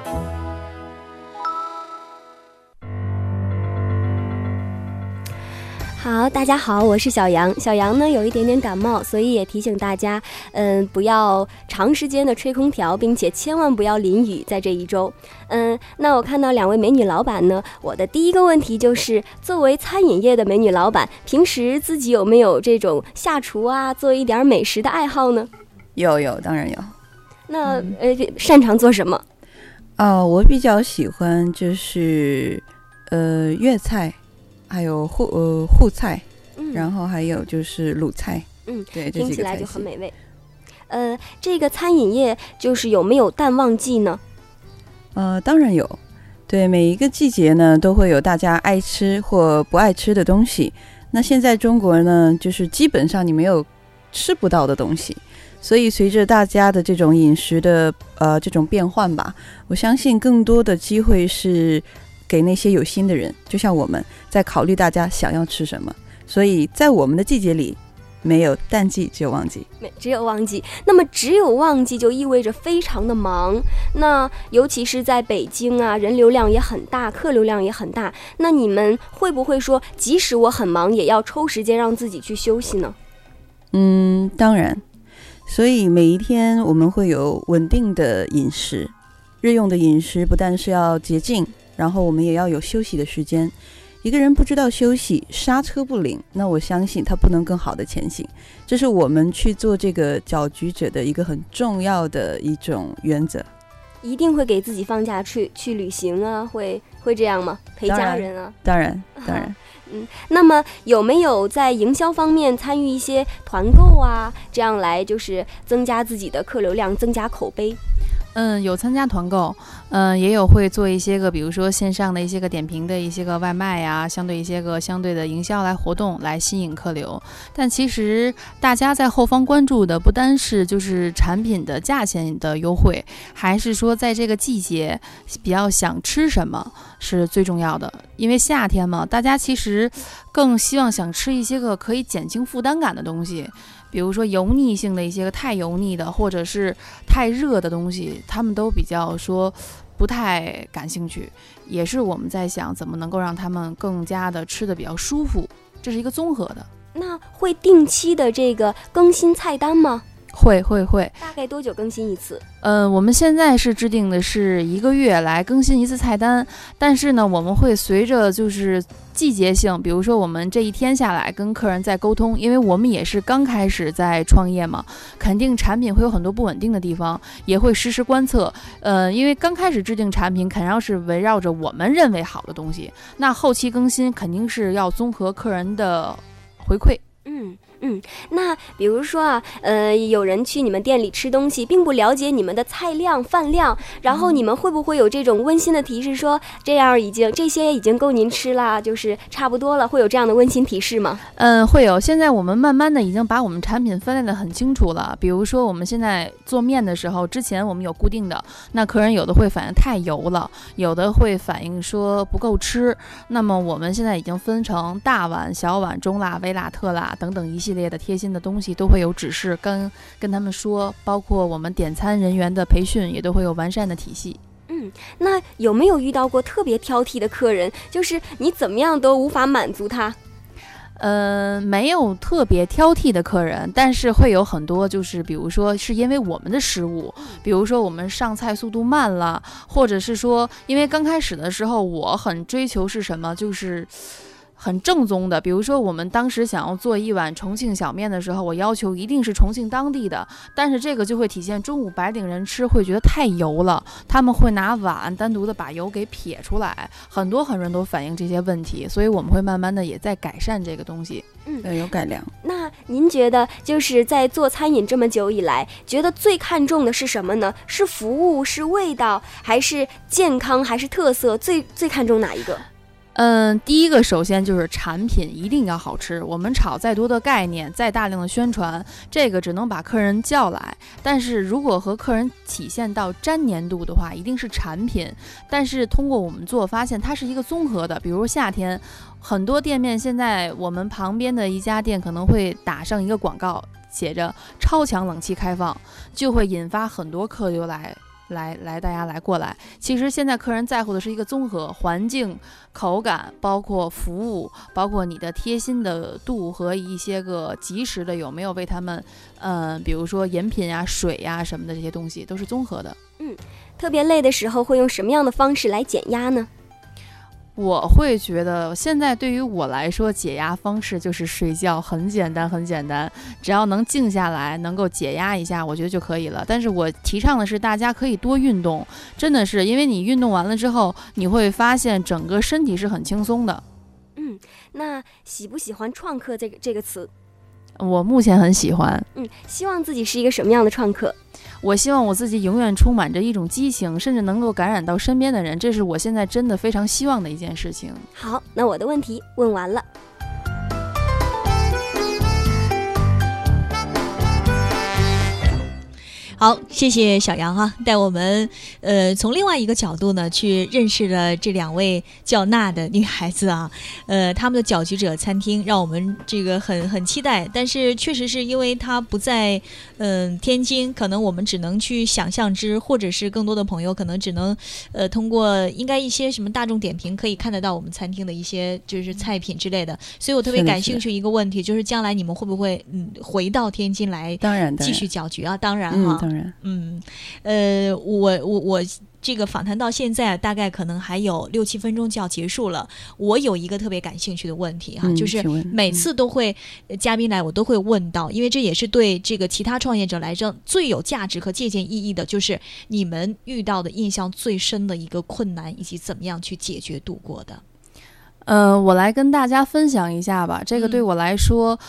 好，大家好，我是小杨。小杨呢有一点点感冒，所以也提醒大家，嗯，不要长时间的吹空调，并且千万不要淋雨，在这一周。嗯，那我看到两位美女老板呢，我的第一个问题就是，作为餐饮业的美女老板，平时自己有没有这种下厨啊，做一点美食的爱好呢？ 有有，当然有。 那呃，擅长做什么？ 哦，我比较喜欢就是呃粤菜。还有沪呃沪菜、嗯，然后还有就是鲁菜， 嗯， 对， 听起来就很美味。呃，这个餐饮业就是有没有淡旺季呢？ 呃，当然有。对，每一个季节呢都会有大家爱吃或不爱吃的东西。那现在中国呢，就是基本上你没有吃不到的东西，所以随着大家的这种饮食的呃这种变换吧，我相信更多的机会是给那些有心的人，就像我们在考虑大家想要吃什么，所以在我们的季节里，没有淡季，只有旺季。 只有旺季。那么只有旺季就意味着非常的忙。那尤其是在北京啊，人流量也很大，客流量也很大。那你们会不会说，即使我很忙，也要抽时间让自己去休息呢？ 嗯，当然。所以每一天我们会有稳定的饮食，日用的饮食不但是要洁净，然后我们也要有休息的时间。一个人不知道休息，刹车不灵，那我相信他不能更好的前行。这是我们去做这个搅局者的一个很重要的一种原则。 一定会给自己放假去去旅行啊，会会这样吗？陪家人啊？ 当然，当然。 嗯，那么有没有在营销方面参与一些团购啊，这样来就是增加自己的客流量，增加口碑？ 嗯，有参加团购，嗯，也有会做一些个，比如说线上的一些个点评的一些个外卖呀，相对一些个相对的营销来活动来吸引客流。但其实大家在后方关注的不单是就是产品的价钱的优惠，还是说在这个季节比较想吃什么是最重要的。因为夏天嘛，大家其实更希望想吃一些个可以减轻负担感的东西。比如说油腻性的一些个太油腻的，或者是太热的东西，他们都比较说不太感兴趣。也是我们在想怎么能够让他们更加的吃的比较舒服，这是一个综合的。 那会定期的这个更新菜单吗？ 会会会。 大概多久更新一次？ 呃，我们现在是制定的是一个月来更新一次菜单，但是呢，我们会随着就是季节性，比如说我们这一天下来跟客人在沟通，因为我们也是刚开始在创业嘛，肯定产品会有很多不稳定的地方，也会实时观测。呃，因为刚开始制定产品肯定是围绕着我们认为好的东西，那后期更新肯定是要综合客人的回馈。 嗯嗯，那比如说啊，呃，有人去你们店里吃东西，并不了解你们的菜量、饭量，然后你们会不会有这种温馨的提示说，这样已经这些已经够您吃啦，就是差不多了，会有这样的温馨提示吗？ 嗯，会有。现在我们慢慢的已经把我们产品分类的很清楚了。比如说我们现在做面的时候，之前我们有固定的，那客人有的会反映太油了，有的会反映说不够吃。那么我们现在已经分成大碗、小碗、中辣、微辣、特辣等等一系列的贴心的东西都会有指示跟跟他们说，包括我们点餐人员的培训也都会有完善的体系。 嗯，那有没有遇到过特别挑剔的客人，就是你怎么样都无法满足他？ 呃，没有特别挑剔的客人，但是会有很多，就是比如说是因为我们的失误，比如说我们上菜速度慢了，或者是说因为刚开始的时候我很追求是什么，就是很正宗的。比如说我们当时想要做一碗重庆小面的时候，我要求一定是重庆当地的，但是这个就会体现中午白领人吃会觉得太油了，他们会拿碗单独的把油给撇出来，很多很多人都反映这些问题，所以我们会慢慢的也在改善这个东西。 嗯， 对，有改良。 那您觉得就是在做餐饮这么久以来，觉得最看重的是什么呢？是服务，是味道，还是健康，还是特色？最最看重哪一个？ 嗯，第一个首先就是产品一定要好吃。我们炒再多的概念，再大量的宣传，这个只能把客人叫来。但是如果和客人体现到粘黏度的话，一定是产品。但是通过我们做，发现它是一个综合的。比如夏天，很多店面现在我们旁边的一家店可能会打上一个广告，写着超强冷气开放，就会引发很多客流来。来来，大家来过来。其实现在客人在乎的是一个综合环境、口感，包括服务，包括你的贴心的度和一些个及时的有没有为他们，嗯、呃，比如说饮品啊、水呀、啊、什么的这些东西都是综合的。 嗯，特别累的时候会用什么样的方式来减压呢？ 我会觉得现在对于我来说，解压方式就是睡觉，很简单很简单，只要能静下来能够解压一下，我觉得就可以了。但是我提倡的是大家可以多运动，真的是因为你运动完了之后，你会发现整个身体是很轻松的。 嗯，那喜不喜欢创客这个这个词？ 我目前很喜欢。 嗯，希望自己是一个什么样的创客？ 我希望我自己永远充满着一种激情，甚至能够感染到身边的人，这是我现在真的非常希望的一件事情。 好，那我的问题问完了。 好，谢谢小杨啊，带我们呃从另外一个角度呢去认识了这两位叫娜的女孩子啊，呃他们的搅局者餐厅让我们这个很很期待，但是确实是因为它不在嗯、呃、天津，可能我们只能去想象之，或者是更多的朋友可能只能呃通过应该一些什么大众点评可以看得到我们餐厅的一些就是菜品之类的，所以我特别感兴趣一个问题，就是将来你们会不会嗯回到天津来当然继续搅局啊？当然哈。 嗯当然， 嗯，呃，我我我这个访谈到现在大概可能还有六七分钟就要结束了。我有一个特别感兴趣的问题哈、啊嗯，就是每次都会、嗯、嘉宾来我都会问到，因为这也是对这个其他创业者来说最有价值和借鉴意义的，就是你们遇到的印象最深的一个困难，以及怎么样去解决度过的。 呃，我来跟大家分享一下吧。这个对我来说。嗯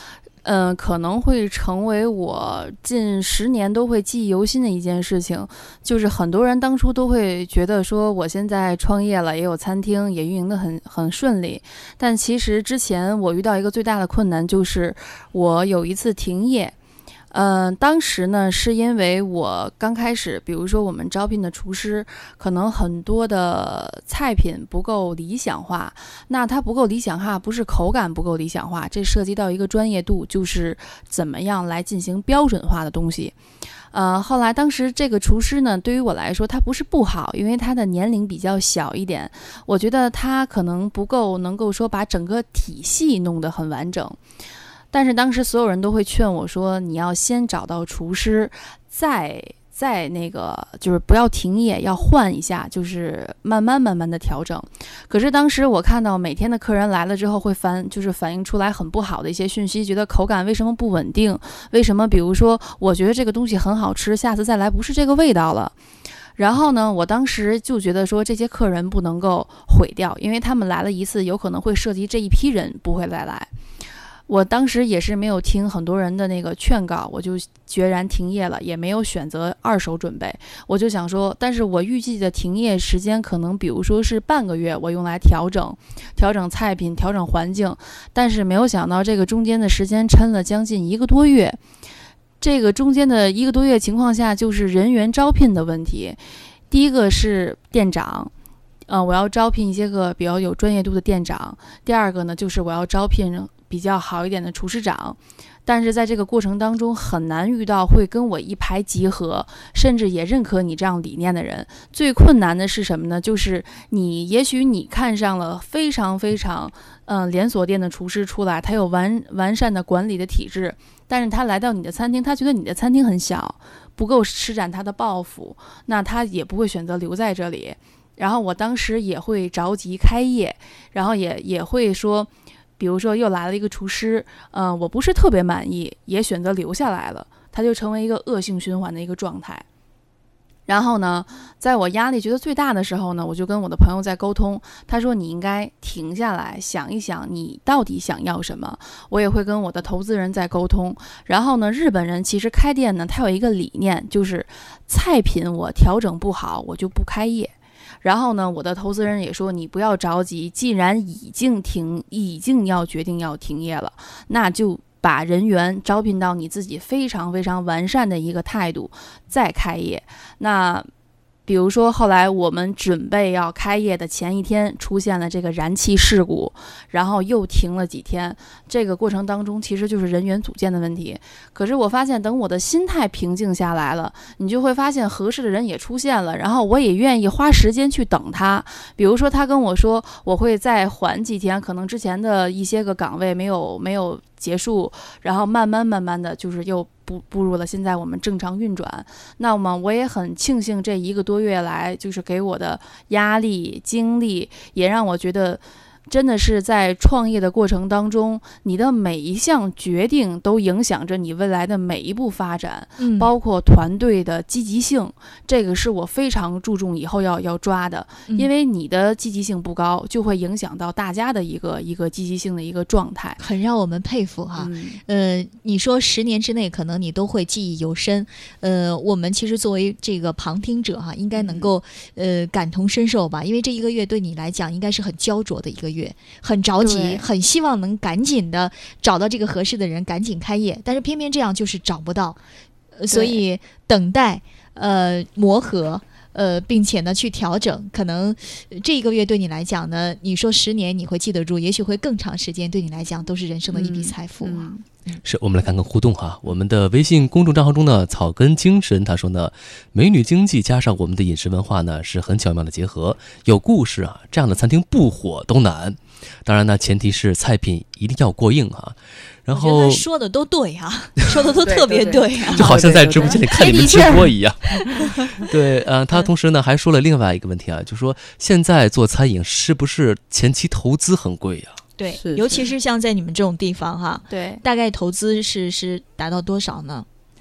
嗯、呃，可能会成为我近十年都会记忆犹新的一件事情。就是很多人当初都会觉得说，我现在创业了，也有餐厅，也运营得很很顺利。但其实之前我遇到一个最大的困难，就是我有一次停业。嗯、呃，当时呢，是因为我刚开始，比如说我们招聘的厨师，可能很多的菜品不够理想化。那它不够理想化，不是口感不够理想化，这涉及到一个专业度，就是怎么样来进行标准化的东西。呃，后来当时这个厨师呢，对于我来说，他不是不好，因为他的年龄比较小一点，我觉得他可能不够能够说把整个体系弄得很完整。但是当时所有人都会劝我说，你要先找到厨师，再再那个就是不要停业，要换一下，就是慢慢慢慢的调整。可是当时我看到每天的客人来了之后，会反就是反映出来很不好的一些讯息，觉得口感为什么不稳定？为什么比如说我觉得这个东西很好吃，下次再来不是这个味道了？然后呢，我当时就觉得说这些客人不能够毁掉，因为他们来了一次，有可能会涉及这一批人不会再来。我当时也是没有听很多人的那个劝告，我就决然停业了，也没有选择二手准备。我就想说，但是我预计的停业时间可能比如说是半个月，我用来调整调整菜品，调整环境。但是没有想到这个中间的时间抻了将近一个多月。这个中间的一个多月情况下，就是人员招聘的问题。第一个是店长，呃，我要招聘一些个比较有专业度的店长。第二个呢，就是我要招聘比较好一点的厨师长。但是在这个过程当中，很难遇到会跟我一拍即合，甚至也认可你这样理念的人。最困难的是什么呢？就是你也许你看上了非常非常嗯、呃、连锁店的厨师出来，他有完完善的管理的体制，但是他来到你的餐厅，他觉得你的餐厅很小，不够施展他的抱负，那他也不会选择留在这里。然后我当时也会着急开业，然后也也会说，比如说又来了一个厨师，嗯、呃，我不是特别满意，也选择留下来了，他就成为一个恶性循环的一个状态。然后呢，在我压力觉得最大的时候呢，我就跟我的朋友在沟通，他说你应该停下来想一想你到底想要什么。我也会跟我的投资人在沟通。然后呢，日本人其实开店呢，他有一个理念，就是菜品我调整不好，我就不开业。然后呢，我的投资人也说，你不要着急，既然已经停，已经要决定要停业了，那就把人员招聘到你自己非常非常完善的一个态度，再开业。那比如说后来我们准备要开业的前一天出现了这个燃气事故，然后又停了几天。这个过程当中其实就是人员组建的问题。可是我发现等我的心态平静下来了，你就会发现合适的人也出现了，然后我也愿意花时间去等他。比如说他跟我说我会再缓几天，可能之前的一些个岗位没有没有结束，然后慢慢慢慢的就是又步步入了现在我们正常运转。那么我也很庆幸这一个多月来，就是给我的压力精力，也让我觉得真的是在创业的过程当中，你的每一项决定都影响着你未来的每一步发展，嗯、包括团队的积极性，这个是我非常注重以后要要抓的，嗯、因为你的积极性不高，就会影响到大家的一个一个积极性的一个状态， 很让我们佩服哈。嗯、呃，你说十年之内可能你都会记忆犹深，呃，我们其实作为这个旁听者哈，应该能够、嗯、呃感同身受吧，因为这一个月对你来讲应该是很焦灼的一个月。很着急，很希望能赶紧的找到这个合适的人，赶紧开业，但是偏偏这样就是找不到，呃、所以等待呃磨合呃，并且呢去调整，可能这一个月对你来讲呢，你说十年你会记得住，也许会更长时间，对你来讲都是人生的一笔财富啊。嗯嗯是，我们来看看互动哈。我们的微信公众账号中呢，草根精神他说呢，美女经济加上我们的饮食文化呢，是很巧妙的结合，有故事啊，这样的餐厅不火都难。当然呢，前提是菜品一定要过硬哈。然后我觉得说的都对啊，说的都特别对啊， 就好像在直播间里看你们直播一样。对，呃，他同时呢还说了另外一个问题啊，就说现在做餐饮是不是前期投资很贵呀？ 对，尤其是像在你们这种地方哈， 对， 大概投资是是达到多少呢？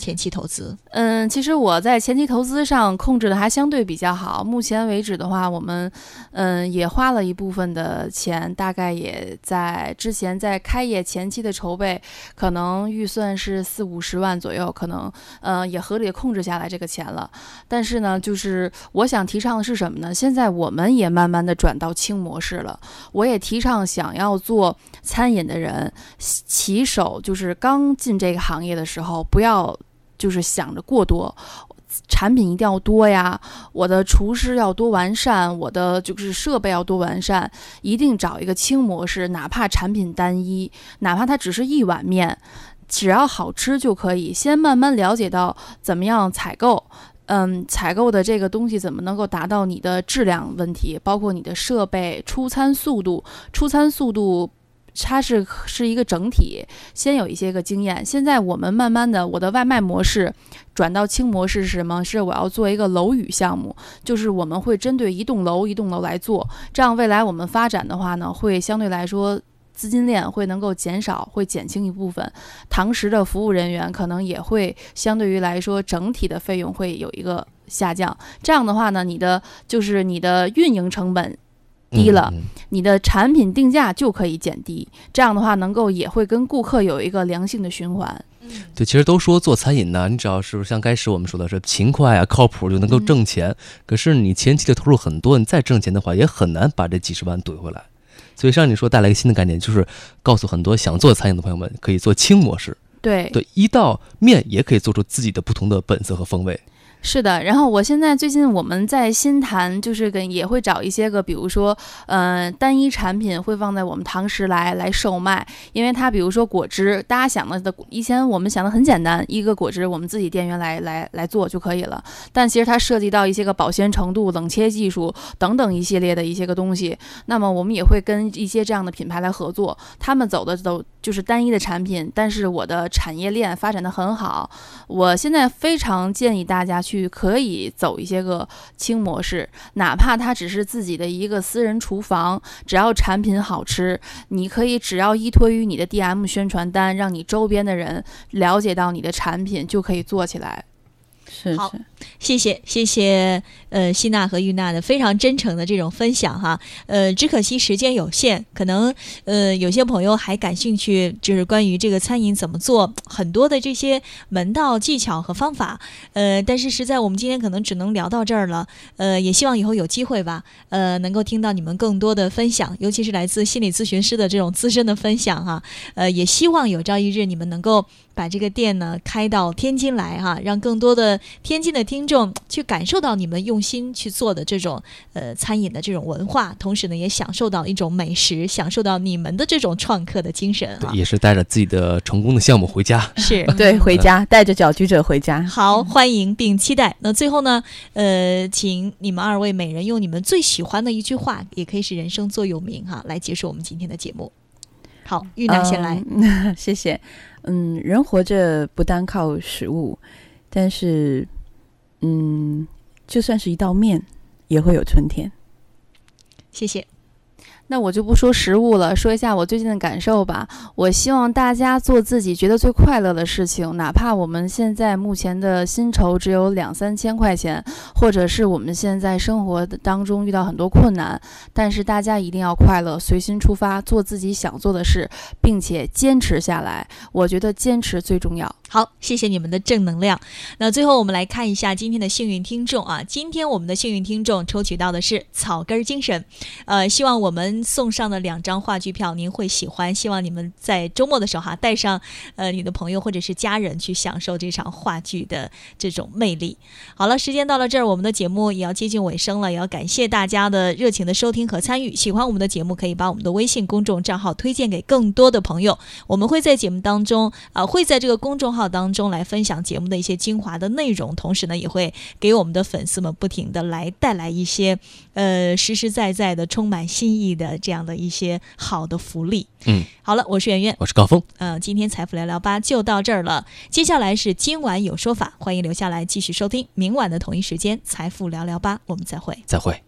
前期投资？ 嗯，其实我在前期投资上控制的还相对比较好。目前为止的话，我们嗯也花了一部分的钱，大概也在之前在开业前期的筹备，可能预算是四五十万左右，可能呃也合理的控制下来这个钱了。但是呢，就是我想提倡的是什么呢？现在我们也慢慢的转到轻模式了。我也提倡想要做餐饮的人，起手就是刚进这个行业的时候，不要就是想着过多，产品一定要多呀，我的厨师要多完善，我的就是设备要多完善，一定找一个轻模式，哪怕产品单一，哪怕它只是一碗面，只要好吃就可以。先慢慢了解到怎么样采购，嗯，采购的这个东西怎么能够达到你的质量问题，包括你的设备、出餐速度，出餐速度。它是是一个整体，先有一些个经验。现在我们慢慢的，我的外卖模式转到轻模式是什么？是我要做一个楼宇项目，就是我们会针对一栋楼一栋楼来做，这样未来我们发展的话呢，会相对来说资金链会能够减少，会减轻一部分。堂食的服务人员可能也会相对于来说整体的费用会有一个下降。这样的话呢，你的就是你的运营成本低了， 嗯嗯你的产品定价就可以减低，这样的话能够也会跟顾客有一个良性的循环。 对，其实都说做餐饮呢，你只要是像开始我们说的是勤快啊、靠谱就能够挣钱，嗯、可是你前期的投入很多，你再挣钱的话也很难把这几十万怼回来。所以像你说带来一个新的概念，就是告诉很多想做餐饮的朋友们，可以做轻模式。 对对，一道面也可以做出自己的不同的本色和风味。 是的，然后我现在最近我们在新谈，就是跟也会找一些个，比如说，呃，单一产品会放在我们堂食来来售卖，因为它比如说果汁，大家想的的以前我们想的很简单，一个果汁我们自己店员来来来做就可以了，但其实它涉及到一些个保鲜程度、冷切技术等等一系列的一些个东西，那么我们也会跟一些这样的品牌来合作，他们走的都就是单一的产品，但是我的产业链发展的很好，我现在非常建议大家去。去可以走一些个轻模式，哪怕它只是自己的一个私人厨房，只要产品好吃，你可以只要依托于你的 D M 宣传单，让你周边的人了解到你的产品，就可以做起来。 是好，谢谢谢谢呃希娜和玉娜的非常真诚的这种分享哈，呃只可惜时间有限，可能呃有些朋友还感兴趣，就是关于这个餐饮怎么做很多的这些门道技巧和方法，呃但是实在我们今天可能只能聊到这儿了，呃也希望以后有机会吧，呃能够听到你们更多的分享，尤其是来自心理咨询师的这种资深的分享哈，呃也希望有朝一日你们能够把这个店呢开到天津来哈，让更多的天津的听众去感受到你们用心去做的这种呃餐饮的这种文化，同时呢也享受到一种美食，享受到你们的这种创客的精神对，也是带着自己的成功的项目回家。 是对，回家带着搅局者回家。 好，欢迎并期待。那最后呢，呃，请你们二位每人用你们最喜欢的一句话，也可以是人生座右铭哈，来结束我们今天的节目。好，玉娜先来。 嗯、谢谢。嗯，人活着不单靠食物，但是，嗯，就算是一道面，也会有春天。 谢谢。 那我就不说食物了，说一下我最近的感受吧。我希望大家做自己觉得最快乐的事情，哪怕我们现在目前的薪酬只有两三千块钱，或者是我们现在生活当中遇到很多困难，但是大家一定要快乐，随心出发，做自己想做的事，并且坚持下来。我觉得坚持最重要。 好，谢谢你们的正能量。那最后我们来看一下今天的幸运听众啊，今天我们的幸运听众抽取到的是草根精神，呃，希望我们送上的两张话剧票您会喜欢，希望你们在周末的时候哈，带上呃你的朋友或者是家人去享受这场话剧的这种魅力。好了，时间到了这儿，我们的节目也要接近尾声了，也要感谢大家的热情的收听和参与。喜欢我们的节目，可以把我们的微信公众账号推荐给更多的朋友，我们会在节目当中啊、呃，会在这个公众号当中来分享节目的一些精华的内容，同时呢也会给我们的粉丝们不停的来带来一些呃实实在在的充满新意的这样的一些好的福利。 嗯， 好了，我是圆圆， 我是高峰。 嗯、呃，今天财富聊聊吧就到这儿了，接下来是今晚有说法，欢迎留下来继续收听明晚的同一时间财富聊聊吧，我们再会再会。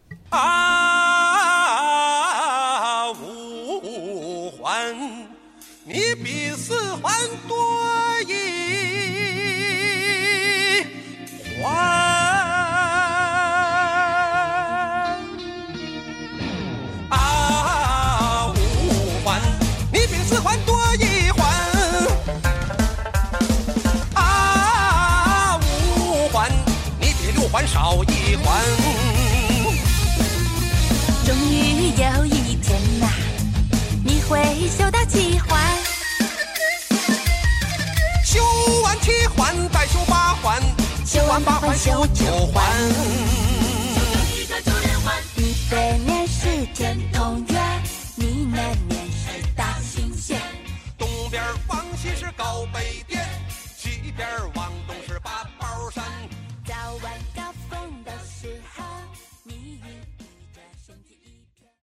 啊，五环你比四环多一环少一环。 终于有一天呐、啊，你会修到七环。 修完七环再修八环，修完八环修九环。 你对面是天通苑，你南面是大兴县， 东边往西是高北店，西边往